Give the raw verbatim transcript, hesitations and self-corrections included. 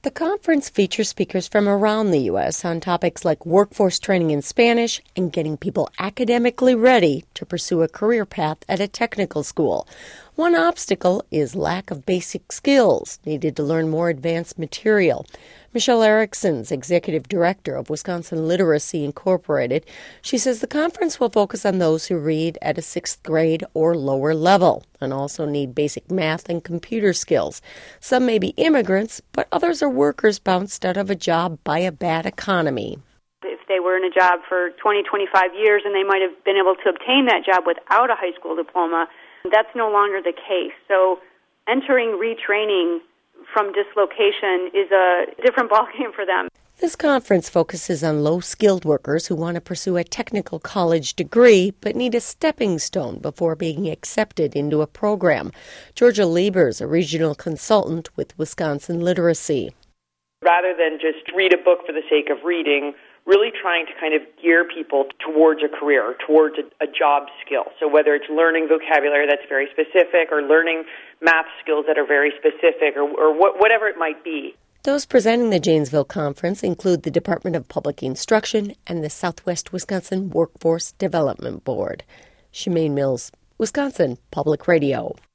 The conference features speakers from around the U S on topics like workforce training in Spanish and getting people academically ready to pursue a career path at a technical school. One obstacle is lack of basic skills needed to learn more advanced material. Michelle Erickson's executive director of Wisconsin Literacy Incorporated. She says the conference will focus on those who read at a sixth grade or lower level and also need basic math and computer skills. Some may be immigrants, but others are workers bounced out of a job by a bad economy. If they were in a job for twenty, twenty-five years and they might have been able to obtain that job without a high school diploma, that's no longer the case. So entering retraining from dislocation is a different ballgame for them. This conference focuses on low-skilled workers who want to pursue a technical college degree but need a stepping stone before being accepted into a program. Georgia Lieber is a regional consultant with Wisconsin Literacy. Rather than just read a book for the sake of reading, really trying to kind of gear people towards a career, towards a, a job skill. So whether it's learning vocabulary that's very specific or learning math skills that are very specific or, or wh- whatever it might be. Those presenting the Janesville Conference include the Department of Public Instruction and the Southwest Wisconsin Workforce Development Board. Shemaine Mills, Wisconsin Public Radio.